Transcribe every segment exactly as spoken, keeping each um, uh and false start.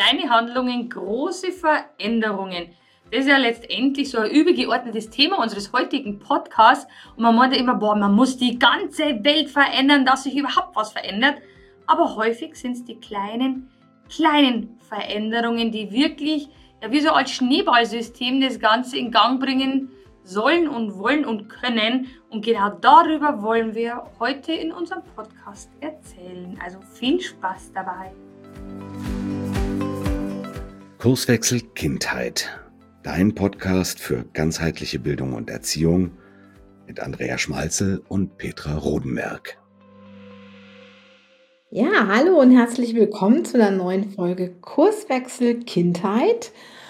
kleine Handlungen, große Veränderungen. Das ist ja letztendlich so ein übergeordnetes Thema unseres heutigen Podcasts. Und man meint ja immer, boah, man muss die ganze Welt verändern, dass sich überhaupt was verändert. Aber häufig sind es die kleinen, kleinen Veränderungen, die wirklich, ja, wie so als Schneeballsystem das Ganze in Gang bringen sollen und wollen und können. Und genau darüber wollen wir heute in unserem Podcast erzählen. Also viel Spaß dabei. Kurswechsel Kindheit. Dein Podcast für ganzheitliche Bildung und Erziehung mit Andrea Schmalzel und Petra Rodenberg. Ja, hallo und herzlich willkommen zu einer neuen Folge Kurswechsel Kindheit.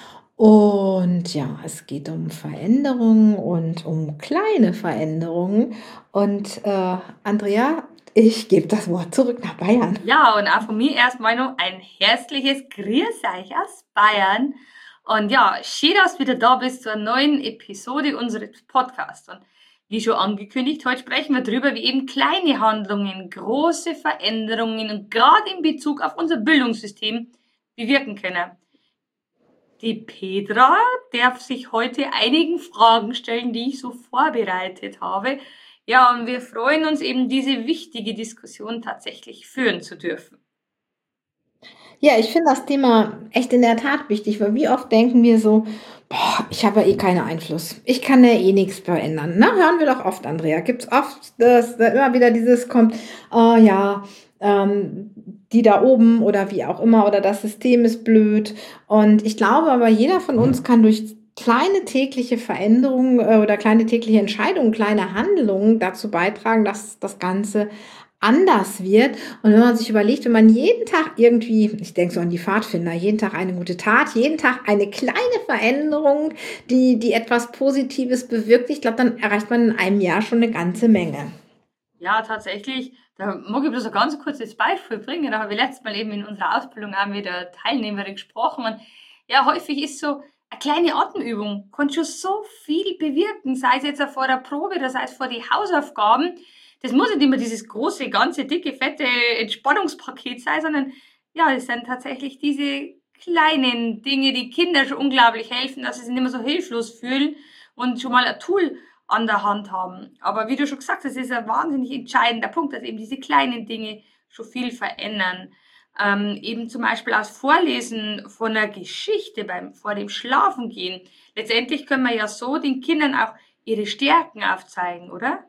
Und ja, es geht um Veränderungen und um kleine Veränderungen. Und äh, Andrea, ich gebe das Wort zurück nach Bayern. Ja, und auch von mir erstmal noch ein herzliches Grüß euch aus Bayern. Und ja, schön, dass du wieder da bist zu einer neuen Episode unseres Podcasts. Und wie schon angekündigt, heute sprechen wir darüber, wie eben kleine Handlungen, große Veränderungen und gerade in Bezug auf unser Bildungssystem bewirken können. Die Petra darf sich heute einigen Fragen stellen, die ich so vorbereitet habe. Ja, und wir freuen uns eben, diese wichtige Diskussion tatsächlich führen zu dürfen. Ja, ich finde das Thema echt in der Tat wichtig, weil wie oft denken wir so, boah, ich habe ja eh keinen Einfluss. Ich kann ja eh nichts verändern. Na, hören wir doch oft, Andrea. Gibt's oft, dass da immer wieder dieses kommt, oh ja, ähm, die da oben oder wie auch immer oder das System ist blöd. Und ich glaube aber, jeder von uns kann durch kleine tägliche Veränderungen äh, oder kleine tägliche Entscheidungen, kleine Handlungen dazu beitragen, dass das Ganze anders wird. Und wenn man sich überlegt, wenn man jeden Tag irgendwie, ich denke so an die Pfadfinder, jeden Tag eine gute Tat, jeden Tag eine kleine Veränderung, die, die etwas Positives bewirkt, ich glaube, dann erreicht man in einem Jahr schon eine ganze Menge. Ja, tatsächlich. Da mag ich bloß ein ganz kurzes Beispiel bringen. Da habe ich letztes Mal eben in unserer Ausbildung auch mit der Teilnehmerin gesprochen. Und ja, häufig ist so eine kleine Atemübung, kann schon so viel bewirken, sei es jetzt auch vor der Probe oder sei es vor die Hausaufgaben. Das muss nicht immer dieses große, ganze, dicke, fette Entspannungspaket sein, sondern ja, es sind tatsächlich diese kleinen Dinge, die Kinder schon unglaublich helfen, dass sie sich nicht mehr so hilflos fühlen und schon mal ein Tool an der Hand haben. Aber wie du schon gesagt hast, ist ein wahnsinnig entscheidender Punkt, dass eben diese kleinen Dinge schon viel verändern. Ähm, eben zum Beispiel aus Vorlesen von einer Geschichte beim vor dem Schlafengehen. Letztendlich können wir ja so den Kindern auch ihre Stärken aufzeigen, oder?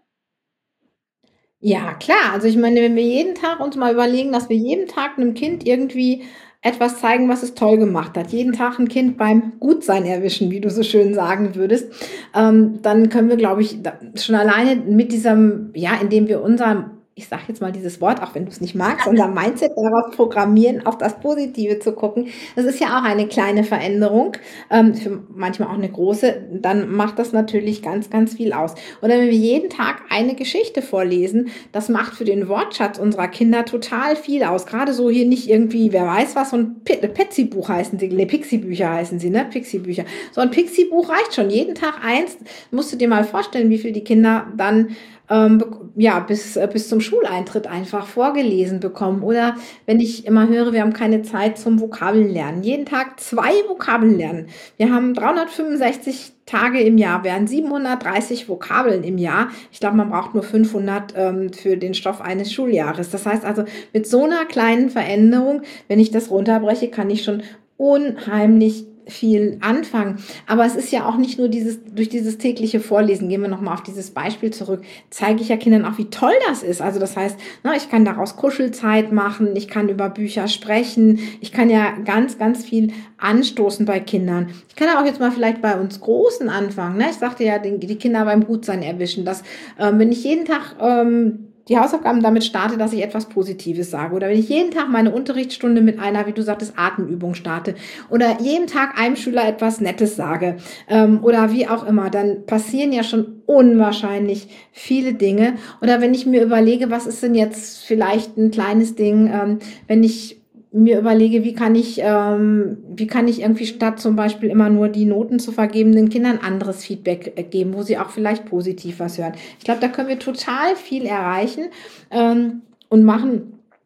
Ja, klar. Also ich meine, wenn wir jeden Tag uns mal überlegen, dass wir jeden Tag einem Kind irgendwie etwas zeigen, was es toll gemacht hat, jeden Tag ein Kind beim Gutsein erwischen, wie du so schön sagen würdest, ähm, dann können wir, glaube ich, da, schon alleine mit diesem, ja, indem wir unser, ich sage jetzt mal dieses Wort, auch wenn du es nicht magst, unser Mindset darauf programmieren, auf das Positive zu gucken. Das ist ja auch eine kleine Veränderung, ähm, für manchmal auch eine große. Dann macht das natürlich ganz, ganz viel aus. Oder wenn wir jeden Tag eine Geschichte vorlesen, das macht für den Wortschatz unserer Kinder total viel aus. Gerade so hier nicht irgendwie, wer weiß was, so ein Petsy-Buch heißen sie, ne, Pixie-Bücher heißen sie, ne, Pixie-Bücher. So ein Pixie-Buch reicht schon. Jeden Tag eins. Musst du dir mal vorstellen, wie viel die Kinder dann ähm, ja, bis, äh, bis zum Schuleintritt einfach vorgelesen bekommen. Oder wenn ich immer höre, wir haben keine Zeit zum Vokabellernen. Jeden Tag zwei Vokabeln lernen. Wir haben dreihundertfünfundsechzig Tage im Jahr, wären siebenhundertdreißig Vokabeln im Jahr. Ich glaube, man braucht nur fünfhundert ähm, für den Stoff eines Schuljahres. Das heißt also, mit so einer kleinen Veränderung, wenn ich das runterbreche, kann ich schon unheimlich viel anfangen. Aber es ist ja auch nicht nur dieses, durch dieses tägliche Vorlesen, gehen wir nochmal auf dieses Beispiel zurück, zeige ich ja Kindern auch, wie toll das ist. Also das heißt, na, ich kann daraus Kuschelzeit machen, ich kann über Bücher sprechen, ich kann ja ganz, ganz viel anstoßen bei Kindern. Ich kann ja auch jetzt mal vielleicht bei uns Großen anfangen. Ne? Ich sagte ja, die, die Kinder beim Gutsein erwischen, dass ähm, wenn ich jeden Tag ähm, die Hausaufgaben damit starte, dass ich etwas Positives sage. Oder wenn ich jeden Tag meine Unterrichtsstunde mit einer, wie du sagtest, Atemübung starte. Oder jeden Tag einem Schüler etwas Nettes sage. Ähm, oder wie auch immer. Dann passieren ja schon unwahrscheinlich viele Dinge. Oder wenn ich mir überlege, was ist denn jetzt vielleicht ein kleines Ding, ähm, wenn ich mir überlege, wie kann ich, ähm, wie kann ich irgendwie statt zum Beispiel immer nur die Noten zu vergeben, den Kindern anderes Feedback geben, wo sie auch vielleicht positiv was hören. Ich glaube, da können wir total viel erreichen ähm, und machen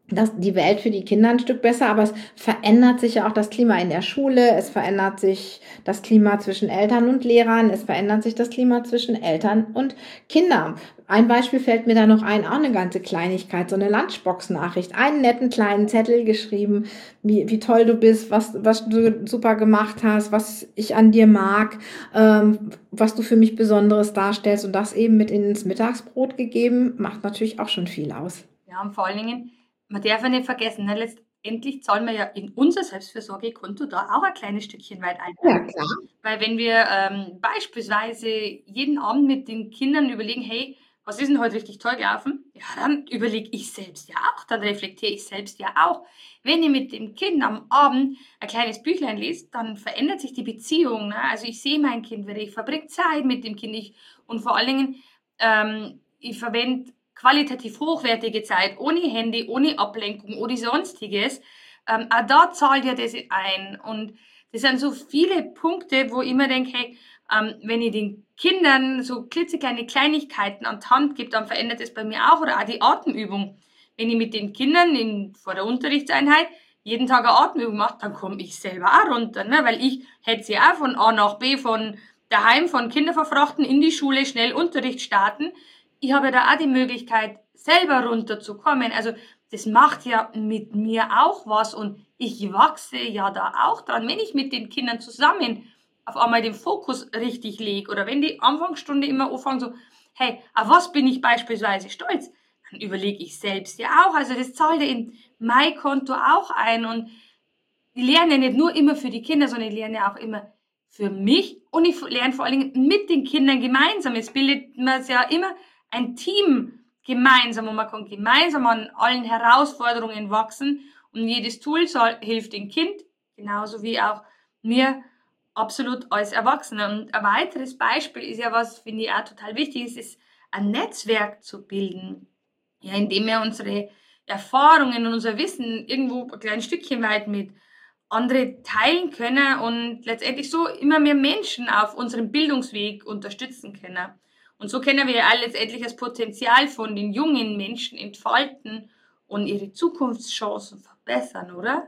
das, die Welt für die Kinder ein Stück besser, aber es verändert sich ja auch das Klima in der Schule, es verändert sich das Klima zwischen Eltern und Lehrern, es verändert sich das Klima zwischen Eltern und Kindern. Ein Beispiel fällt mir da noch ein, auch eine ganze Kleinigkeit, so eine Lunchbox-Nachricht, einen netten kleinen Zettel geschrieben, wie, wie toll du bist, was, was du super gemacht hast, was ich an dir mag, ähm, was du für mich Besonderes darstellst und das eben mit ins Mittagsbrot gegeben, macht natürlich auch schon viel aus. Ja, und vor allen Dingen, man darf ja nicht vergessen, ne, letztendlich zahlen wir ja in unser Selbstfürsorgekonto da auch ein kleines Stückchen weit ein. Ja, klar. Weil wenn wir ähm, beispielsweise jeden Abend mit den Kindern überlegen, hey, was ist denn heute richtig toll gelaufen? Ja, dann überlege ich selbst ja auch, dann reflektiere ich selbst ja auch. Wenn ihr mit dem Kind am Abend ein kleines Büchlein liest, dann verändert sich die Beziehung. Ne? Also ich sehe mein Kind wieder, ich verbringe Zeit mit dem Kind ich, und vor allen Dingen, ähm, ich verwende qualitativ hochwertige Zeit, ohne Handy, ohne Ablenkung, ohne sonstiges. Ähm, auch da zahlt ja das ein. Und das sind so viele Punkte, wo ich immer denke, hey, ähm, wenn ich den Kindern so klitzekleine Kleinigkeiten an die Hand gebe, dann verändert das bei mir auch. Oder auch die Atemübung. Wenn ich mit den Kindern in, vor der Unterrichtseinheit jeden Tag eine Atemübung mache, dann komme ich selber auch runter. Ne? Weil ich hätte sie auch von A nach B, von daheim, von Kinder verfrachten, in die Schule, schnell Unterricht starten. Ich habe da auch die Möglichkeit, selber runterzukommen. Also das macht ja mit mir auch was und ich wachse ja da auch dran, wenn ich mit den Kindern zusammen auf einmal den Fokus richtig lege oder wenn die Anfangsstunde immer anfangen so, hey, auf was bin ich beispielsweise stolz? Dann überlege ich selbst ja auch. Also das zahlt ja in mein Konto auch ein und ich lerne ja nicht nur immer für die Kinder, sondern ich lerne ja auch immer für mich und ich lerne vor allen Dingen mit den Kindern gemeinsam. Es bildet man ja immer ein Team gemeinsam und man kann gemeinsam an allen Herausforderungen wachsen und jedes Tool soll, hilft dem Kind, genauso wie auch mir absolut als Erwachsener. Und ein weiteres Beispiel ist ja, was finde ich auch total wichtig ist, ist ein Netzwerk zu bilden, ja, indem wir unsere Erfahrungen und unser Wissen irgendwo ein kleines Stückchen weit mit andere teilen können und letztendlich so immer mehr Menschen auf unserem Bildungsweg unterstützen können. Und so können wir ja auch letztendlich das Potenzial von den jungen Menschen entfalten und ihre Zukunftschancen verbessern, oder?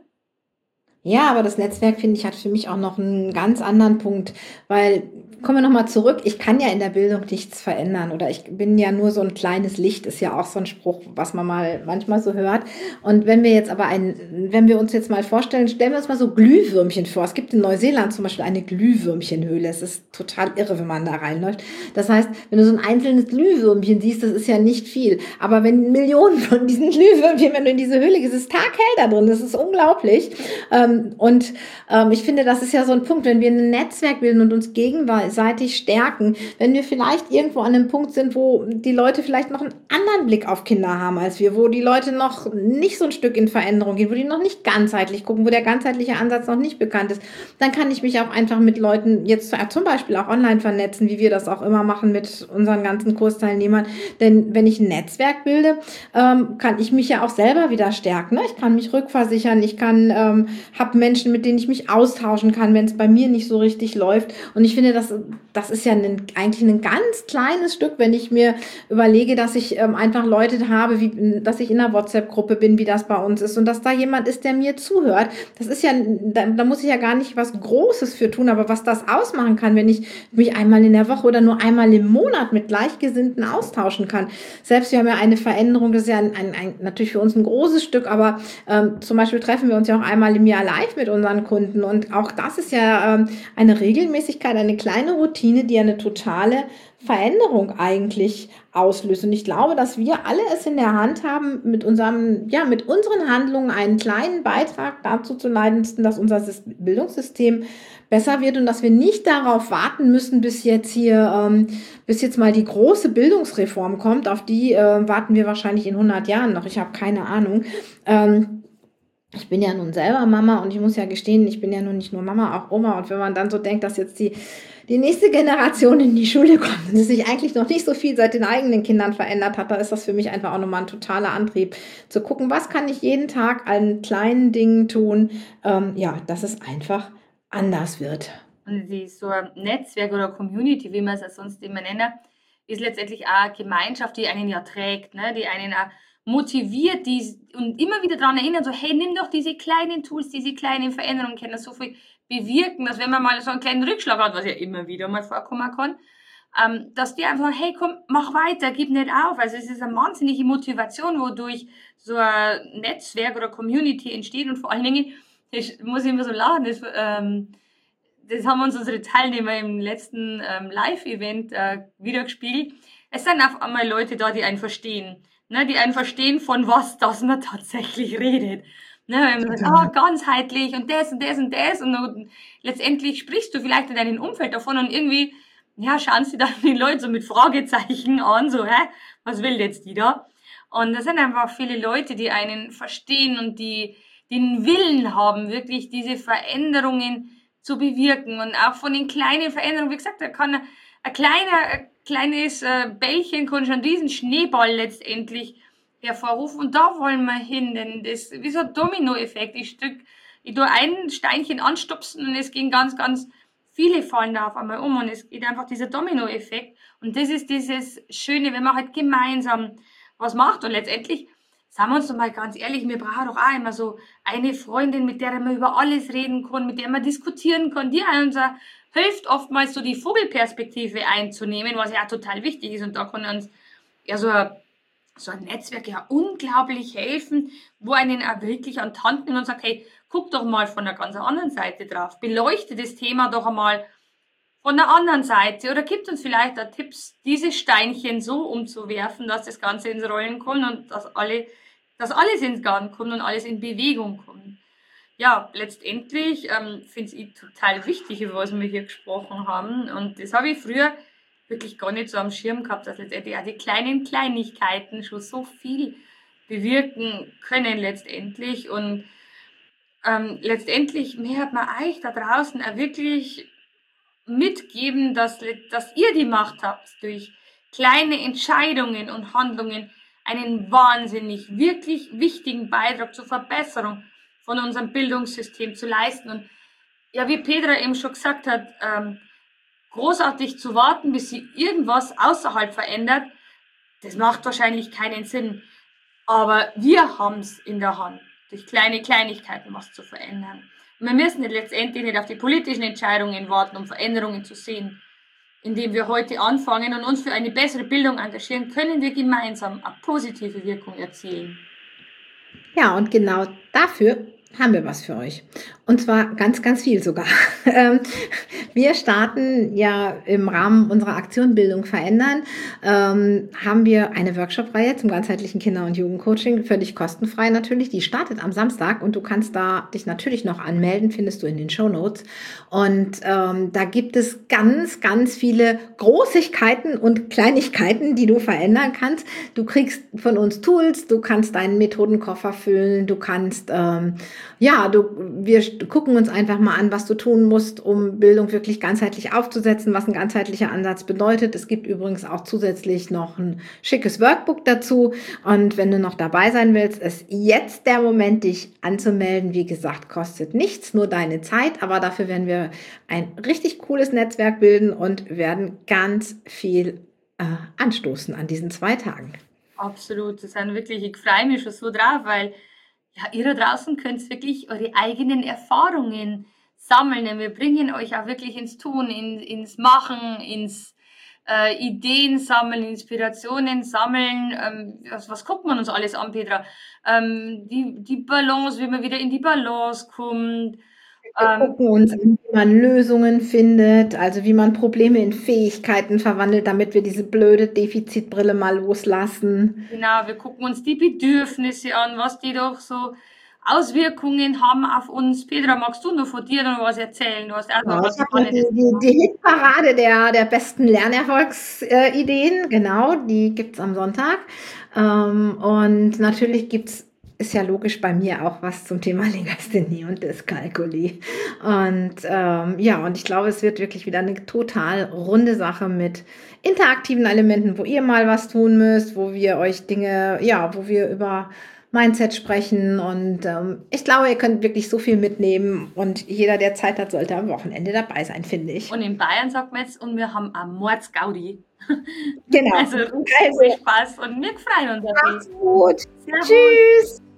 Ja, aber das Netzwerk, finde ich, hat für mich auch noch einen ganz anderen Punkt, weil kommen wir noch mal zurück, ich kann ja in der Bildung nichts verändern oder ich bin ja nur so ein kleines Licht, ist ja auch so ein Spruch, was man mal manchmal so hört. Und wenn wir jetzt aber ein wenn wir uns jetzt mal vorstellen, stellen wir uns mal so Glühwürmchen vor. Es gibt in Neuseeland zum Beispiel eine Glühwürmchenhöhle. Es ist total irre, wenn man da reinläuft. Das heißt, wenn du so ein einzelnes Glühwürmchen siehst, das ist ja nicht viel. Aber wenn Millionen von diesen Glühwürmchen, wenn du in diese Höhle gehst, ist es taghell da drin. Das ist unglaublich. Ähm, und ähm, ich finde, das ist ja so ein Punkt, wenn wir ein Netzwerk bilden und uns gegenseitig stärken, wenn wir vielleicht irgendwo an einem Punkt sind, wo die Leute vielleicht noch einen anderen Blick auf Kinder haben als wir, wo die Leute noch nicht so ein Stück in Veränderung gehen, wo die noch nicht ganzheitlich gucken, wo der ganzheitliche Ansatz noch nicht bekannt ist, dann kann ich mich auch einfach mit Leuten jetzt zum Beispiel auch online vernetzen, wie wir das auch immer machen mit unseren ganzen Kursteilnehmern. Denn wenn ich ein Netzwerk bilde, ähm, kann ich mich ja auch selber wieder stärken. Ne? Ich kann mich rückversichern, ich kann ähm, habe Menschen, mit denen ich mich austauschen kann, wenn es bei mir nicht so richtig läuft. Und ich finde, das, das ist ja ein, eigentlich ein ganz kleines Stück, wenn ich mir überlege, dass ich ähm, einfach Leute habe, wie, dass ich in einer WhatsApp-Gruppe bin, wie das bei uns ist und dass da jemand ist, der mir zuhört. Das ist ja, da, da muss ich ja gar nicht was Großes für tun, aber was das ausmachen kann, wenn ich mich einmal in der Woche oder nur einmal im Monat mit Gleichgesinnten austauschen kann. Selbst wir haben ja eine Veränderung, das ist ja ein, ein, ein, natürlich für uns ein großes Stück, aber ähm, zum Beispiel treffen wir uns ja auch einmal im Jahr live mit unseren Kunden und auch das ist ja ähm, eine Regelmäßigkeit, eine kleine Routine, die eine totale Veränderung eigentlich auslöst. Und ich glaube, dass wir alle es in der Hand haben, mit unserem, ja, mit unseren Handlungen einen kleinen Beitrag dazu zu leisten, dass unser Bildungssystem besser wird und dass wir nicht darauf warten müssen, bis jetzt hier, ähm, bis jetzt mal die große Bildungsreform kommt. Auf die äh, warten wir wahrscheinlich in hundert Jahren noch. Ich habe keine Ahnung. Ähm, Ich bin ja nun selber Mama und ich muss ja gestehen, ich bin ja nun nicht nur Mama, auch Oma. Und wenn man dann so denkt, dass jetzt die, die nächste Generation in die Schule kommt und es sich eigentlich noch nicht so viel seit den eigenen Kindern verändert hat, da ist das für mich einfach auch nochmal ein totaler Antrieb, zu gucken, was kann ich jeden Tag an kleinen Dingen tun, ähm, ja, dass es einfach anders wird. Und die, so ein Netzwerk oder Community, wie man es sonst immer nennt, ist letztendlich auch eine Gemeinschaft, die einen ja trägt, ne? Die einen auch motiviert die und immer wieder daran erinnern, so hey, nimm doch diese kleinen Tools, diese kleinen Veränderungen, können das so viel bewirken, dass wenn man mal so einen kleinen Rückschlag hat, was ja immer wieder mal vorkommen kann, ähm, dass die einfach, hey komm, mach weiter, gib nicht auf. Also es ist eine wahnsinnige Motivation, wodurch so ein Netzwerk oder Community entsteht und vor allen Dingen, ich muss immer so lachen, das, ähm, das haben uns unsere Teilnehmer im letzten ähm, Live-Event äh, wiedergespiegelt. Es sind auf einmal Leute da, die einen verstehen. Ne, die einen verstehen, von was das man tatsächlich redet. Ne, wenn man sagt, ah, ganzheitlich und das und das und das und, und letztendlich sprichst du vielleicht in deinem Umfeld davon und irgendwie, ja, schauen sie dann die Leute so mit Fragezeichen an, so, hä, was will jetzt die da? Und das sind einfach viele Leute, die einen verstehen und die den Willen haben, wirklich diese Veränderungen zu bewirken und auch von den kleinen Veränderungen, wie gesagt, da kann ein, ein kleiner, ein kleines äh, Bällchen kann schon diesen Schneeball letztendlich hervorrufen und da wollen wir hin, denn das ist wie so ein Dominoeffekt. Ich stück, ich tue ein Steinchen anstupsen und es gehen ganz, ganz viele fallen da auf einmal um und es geht einfach dieser Dominoeffekt und das ist dieses Schöne, wenn man halt gemeinsam was macht und letztendlich sagen wir uns doch mal ganz ehrlich, wir brauchen doch auch immer so eine Freundin, mit der man über alles reden kann, mit der man diskutieren kann, die uns auch hilft, oftmals so die Vogelperspektive einzunehmen, was ja total wichtig ist. Und da kann uns ja so ein, so ein Netzwerk ja unglaublich helfen, wo einen auch wirklich an die Hand nimmt und sagt, hey, guck doch mal von der ganz anderen Seite drauf, beleuchte das Thema doch einmal von der anderen Seite oder gibt uns vielleicht auch Tipps, diese Steinchen so umzuwerfen, dass das Ganze ins Rollen kommt und dass alle, dass alles ins Gang kommt und alles in Bewegung kommt. Ja, letztendlich ähm, finde ich total wichtig, über was wir hier gesprochen haben und das habe ich früher wirklich gar nicht so am Schirm gehabt, dass letztendlich auch die kleinen Kleinigkeiten schon so viel bewirken können letztendlich und ähm, letztendlich mehr hat man euch da draußen auch wirklich mitgeben, dass, dass ihr die Macht habt, durch kleine Entscheidungen und Handlungen einen wahnsinnig, wirklich wichtigen Beitrag zur Verbesserung von unserem Bildungssystem zu leisten. Und ja, wie Petra eben schon gesagt hat, ähm, großartig zu warten, bis sie irgendwas außerhalb verändert, das macht wahrscheinlich keinen Sinn. Aber wir haben es in der Hand, durch kleine Kleinigkeiten was zu verändern. Und wir müssen nicht letztendlich nicht auf die politischen Entscheidungen warten, um Veränderungen zu sehen. Indem wir heute anfangen und uns für eine bessere Bildung engagieren, können wir gemeinsam eine positive Wirkung erzielen. Ja, und genau dafür haben wir was für euch. Und zwar ganz, ganz viel sogar. Ähm, wir starten ja im Rahmen unserer Aktion Bildung verändern, ähm, haben wir eine Workshop-Reihe zum ganzheitlichen Kinder- und Jugendcoaching, völlig kostenfrei natürlich. Die startet am Samstag und du kannst da dich natürlich noch anmelden, findest du in den Shownotes. Und ähm, da gibt es ganz, ganz viele Großigkeiten und Kleinigkeiten, die du verändern kannst. Du kriegst von uns Tools, du kannst deinen Methodenkoffer füllen, du kannst, ähm, ja, du, wir gucken uns einfach mal an, was du tun musst, um Bildung wirklich ganzheitlich aufzusetzen, was ein ganzheitlicher Ansatz bedeutet. Es gibt übrigens auch zusätzlich noch ein schickes Workbook dazu. Und wenn du noch dabei sein willst, ist jetzt der Moment, dich anzumelden. Wie gesagt, kostet nichts, nur deine Zeit. Aber dafür werden wir ein richtig cooles Netzwerk bilden und werden ganz viel äh, anstoßen an diesen zwei Tagen. Absolut, das sind wirklich, ich freue mich schon so drauf, weil ja, ihr da draußen könnt wirklich eure eigenen Erfahrungen sammeln. Denn wir bringen euch auch wirklich ins Tun, in, ins Machen, ins äh, Ideen sammeln, Inspirationen sammeln. Ähm, was, was guckt man uns alles an, Petra? Ähm, die, die Balance, wie man wieder in die Balance kommt. Wir gucken uns an, wie man Lösungen findet, also wie man Probleme in Fähigkeiten verwandelt, damit wir diese blöde Defizitbrille mal loslassen. Genau, wir gucken uns die Bedürfnisse an, was die doch so Auswirkungen haben auf uns. Petra, magst du noch von dir noch was erzählen? Du hast Genau, ich habe die, die, die Hitparade der, der besten Lernerfolgsideen, genau, die gibt's am Sonntag. Ähm, und natürlich gibt's, ist ja logisch bei mir auch was zum Thema Legasthenie und Dyskalkulie. Und ähm, ja, und ich glaube, es wird wirklich wieder eine total runde Sache mit interaktiven Elementen, wo ihr mal was tun müsst, wo wir euch Dinge, ja, wo wir über Mindset sprechen. Und ähm, ich glaube, ihr könnt wirklich so viel mitnehmen. Und jeder, der Zeit hat, sollte am Wochenende dabei sein, finde ich. Und in Bayern sagt man jetzt, und wir haben am Mordsgaudi. Genau. Also, Also, viel Spaß und wir freuen uns auf macht's dich. gut. Servus. Tschüss.